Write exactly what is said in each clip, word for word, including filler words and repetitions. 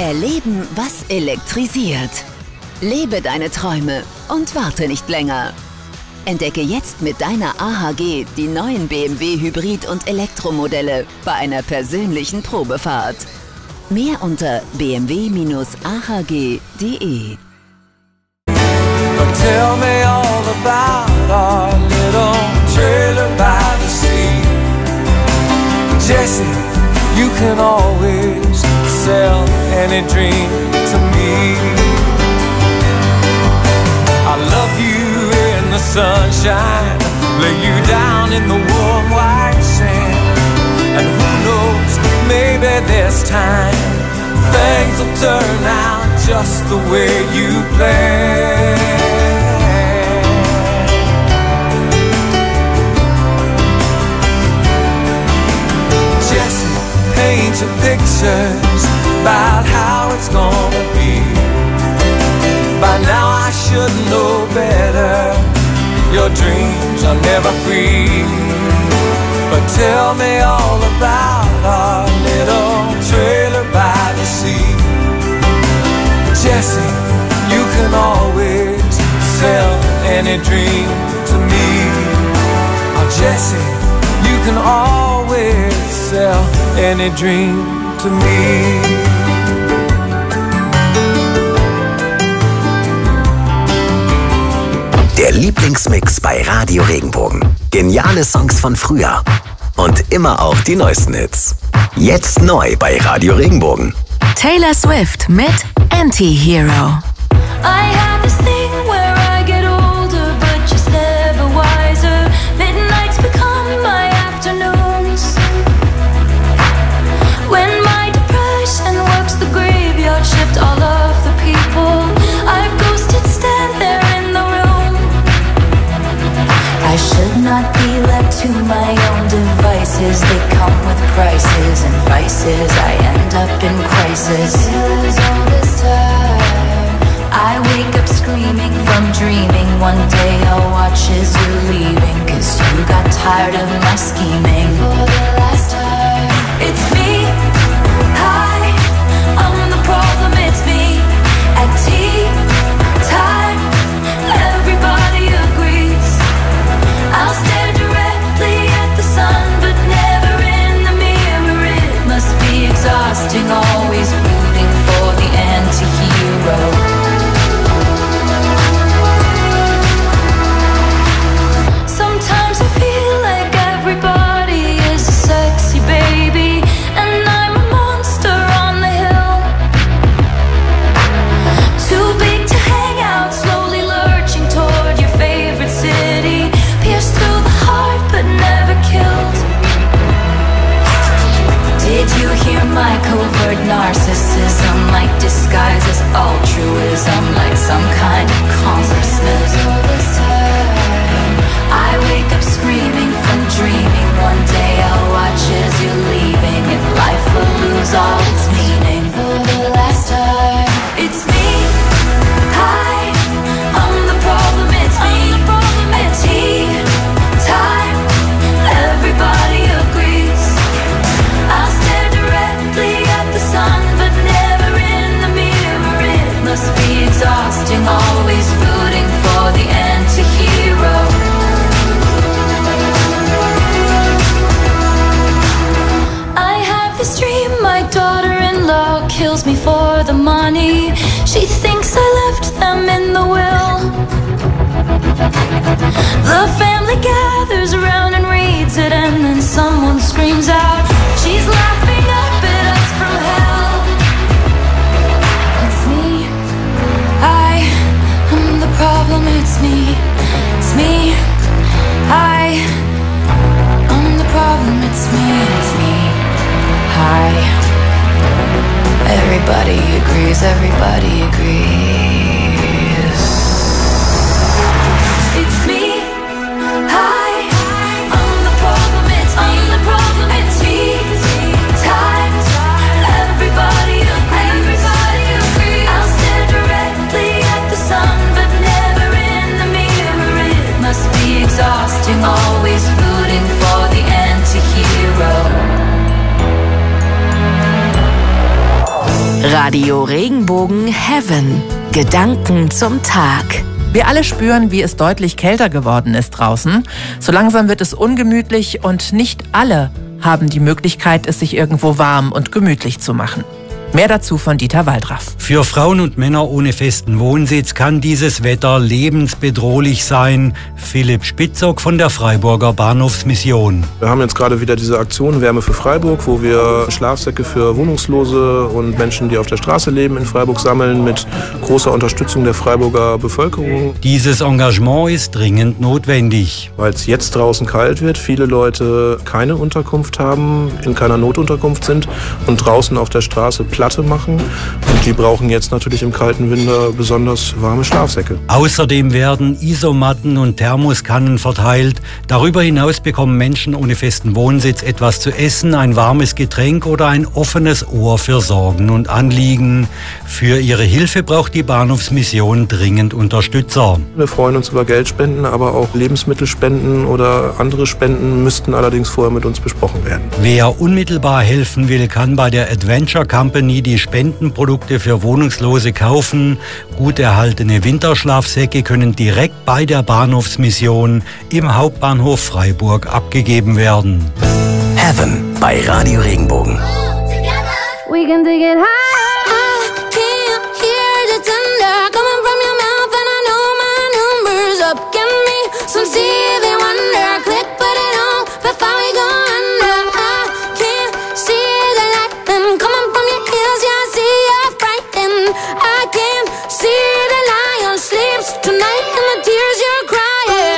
Erleben, was elektrisiert. Lebe deine Träume und warte nicht länger. Entdecke jetzt mit deiner A H G die neuen B M W Hybrid- und Elektromodelle bei einer persönlichen Probefahrt. Mehr unter b m w Bindestrich a h g punkt d e. Tell me all about our little trailer by the sea. Jesse, you can always sell any dream to me. I love you in the sunshine, lay you down in the warm white sand. And who knows, maybe this time things will turn out just the way you planned. Paint your pictures about how it's gonna be. By now I should know better. Your dreams are never free. But tell me all about our little trailer by the sea. Jesse, you can always sell any dream to me. Oh, Jesse, you can always sell any dream to me. Der Lieblingsmix bei Radio Regenbogen. Geniale Songs von früher. Und immer auch die neuesten Hits. Jetzt neu bei Radio Regenbogen. Taylor Swift mit Anti-Hero. I have this thing where I get older, but just never wiser. Midnights become my afternoons. When my depression works the graveyard shift, all of the people I've ghosted stand there in the room. I should not be left to my own devices. They come with prices and vices. I end up in crisis. Feels all this time. I wake up screaming from dreaming. One day I'll watch as you're leaving, 'cause you got tired of my scheming. For the last time, it's me. Hi, I'm the problem, it's me. At tea time, everybody agrees. I'll stare directly at the sun, but never in the mirror. It must be exhausting, always rooting for the anti-hero. Sometimes I feel like everybody is a sexy baby, and I'm a monster on the hill. Too big to hang out, slowly lurching toward your favorite city. Pierced through the heart, but never killed. Did you hear my covert narcissism? Like disguise as altruism, like some kind of consciousness. All this time, I wake up screaming from dreaming. One day I'll watch as you're leaving, and life will lose all its meaning. For the last time, it's me. Hi, I'm the problem, it's me. At tea time, everybody agrees. I'll stare directly at the sun, but never in the mirror. It must be exhausting, always rooting for the anti-hero. I have this dream, my daughter-in-law kills me for the money. She thinks I left them in the will. The family gathers around and reads it, and then someone screams out, she's laughing up at us from hell. It's me. I am the problem, it's me. It's me. I am the problem, it's me. It's me. Hi. Everybody agrees, everybody agrees. It's me. Hi. I'm the problem, it's me. I'm the problem, it's me. Time. Everybody agrees. Everybody agrees. I'll stare directly at the sun, but never in the mirror. It must be exhausting, always rooting for the anti-hero. Radio Regenbogen Heaven. Gedanken zum Tag. Wir alle spüren, wie es deutlich kälter geworden ist draußen. So langsam wird es ungemütlich und nicht alle haben die Möglichkeit, es sich irgendwo warm und gemütlich zu machen. Mehr dazu von Dieter Waldraff. Für Frauen und Männer ohne festen Wohnsitz kann dieses Wetter lebensbedrohlich sein. Philipp Spitzok von der Freiburger Bahnhofsmission. Wir haben jetzt gerade wieder diese Aktion Wärme für Freiburg, wo wir Schlafsäcke für Wohnungslose und Menschen, die auf der Straße leben, in Freiburg sammeln, mit großer Unterstützung der Freiburger Bevölkerung. Dieses Engagement ist dringend notwendig. Weil es jetzt draußen kalt wird, viele Leute keine Unterkunft haben, in keiner Notunterkunft sind und draußen auf der Straße Platte machen. Und die brauchen jetzt natürlich im kalten Winter besonders warme Schlafsäcke. Außerdem werden Isomatten und Thermoskannen verteilt. Darüber hinaus bekommen Menschen ohne festen Wohnsitz etwas zu essen, ein warmes Getränk oder ein offenes Ohr für Sorgen und Anliegen. Für ihre Hilfe braucht die Bahnhofsmission dringend Unterstützer. Wir freuen uns über Geldspenden, aber auch Lebensmittelspenden oder andere Spenden müssten allerdings vorher mit uns besprochen werden. Wer unmittelbar helfen will, kann bei der Adventure Company die Spendenprodukte für Wohnungslose kaufen. Gut erhaltene Winterschlafsäcke können direkt bei der Bahnhofsmission im Hauptbahnhof Freiburg abgegeben werden. Heaven bei Radio Regenbogen. We can take it high. I can't hear the thunder coming from your mouth, and I know my number's up. Give me some Stevie Wonder. Click, put it on before we go under. I can't see the lightning coming from your ears. Yeah, I see you're frightened. I can't see the lion sleeps tonight and the tears you're crying.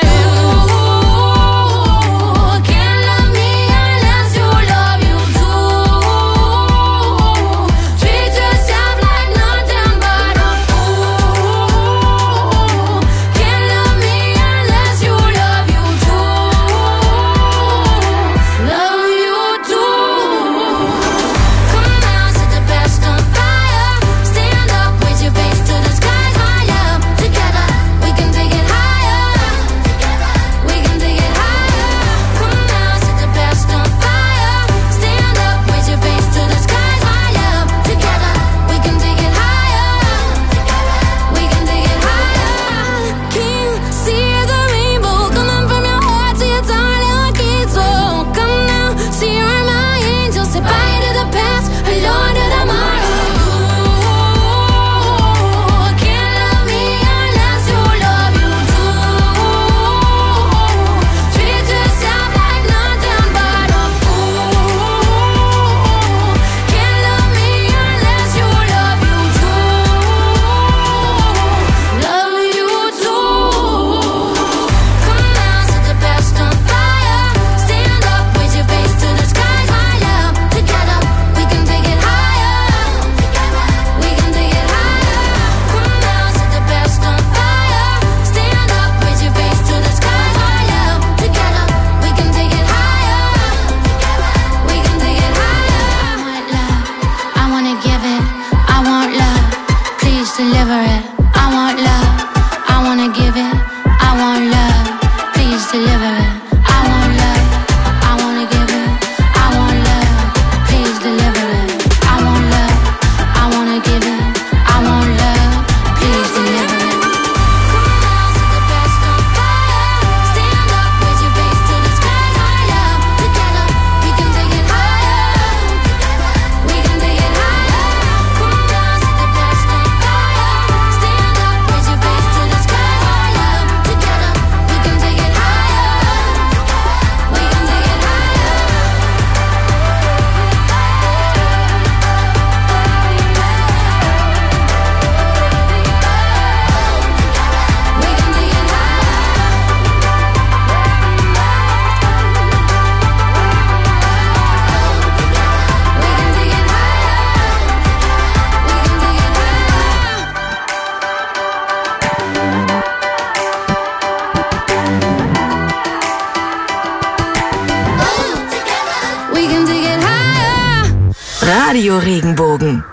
Radio Regenbogen.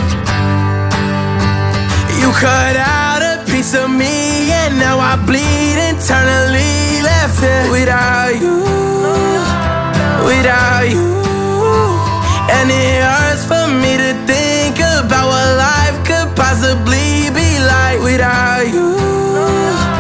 You cut out a piece of me and now I bleed